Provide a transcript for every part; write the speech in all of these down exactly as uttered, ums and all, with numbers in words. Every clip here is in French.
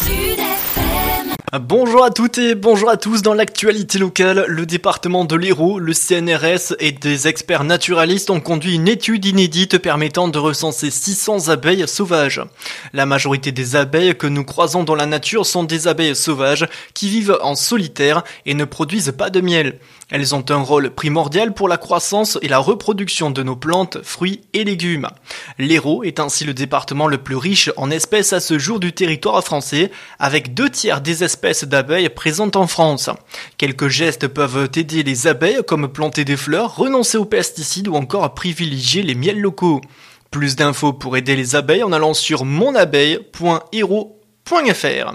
Bonjour à toutes et bonjour à tous. Dans l'actualité locale, le département de l'Hérault, le C N R S et des experts naturalistes ont conduit une étude inédite permettant de recenser six cents abeilles sauvages. La majorité des abeilles que nous croisons dans la nature sont des abeilles sauvages qui vivent en solitaire et ne produisent pas de miel. Elles ont un rôle primordial pour la croissance et la reproduction de nos plantes, fruits et légumes. L'Hérault est ainsi le département le plus riche en espèces à ce jour du territoire français, avec deux tiers des espèces d'abeilles présentes en France. Quelques gestes peuvent aider les abeilles, comme planter des fleurs, renoncer aux pesticides ou encore privilégier les miels locaux. Plus d'infos pour aider les abeilles en allant sur mon abeille point hérault point f r.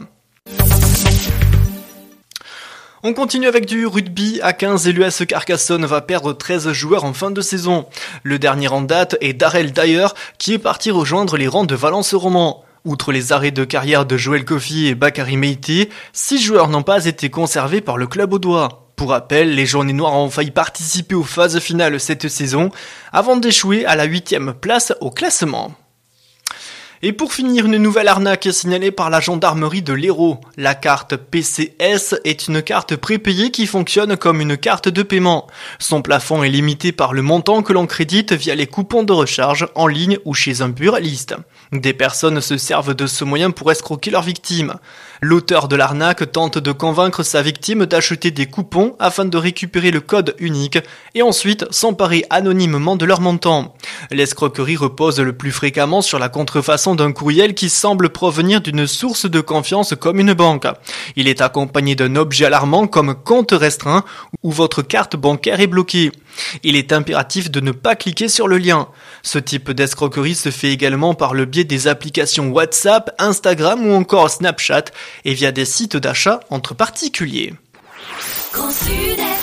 On continue avec du rugby. À quinze, l'U S Carcassonne va perdre treize joueurs en fin de saison. Le dernier en date est Darrell Dyer qui est parti rejoindre les rangs de Valence Roman. Outre les arrêts de carrière de Joël Kofi et Bakary Meïté, six joueurs n'ont pas été conservés par le club audois. Pour rappel, les Jaunets Noirs ont failli participer aux phases finales cette saison avant d'échouer à la huitième place au classement. Et pour finir, une nouvelle arnaque signalée par la gendarmerie de l'Hérault. La carte P C S est une carte prépayée qui fonctionne comme une carte de paiement. Son plafond est limité par le montant que l'on crédite via les coupons de recharge en ligne ou chez un buraliste. Des personnes se servent de ce moyen pour escroquer leurs victimes. L'auteur de l'arnaque tente de convaincre sa victime d'acheter des coupons afin de récupérer le code unique et ensuite s'emparer anonymement de leur montant. L'escroquerie repose le plus fréquemment sur la contrefaçon d'un courriel qui semble provenir d'une source de confiance comme une banque. Il est accompagné d'un objet alarmant comme compte restreint ou votre carte bancaire est bloquée. Il est impératif de ne pas cliquer sur le lien. Ce type d'escroquerie se fait également par le biais des applications WhatsApp, Instagram ou encore Snapchat et via des sites d'achat entre particuliers. Grand Sud-Est.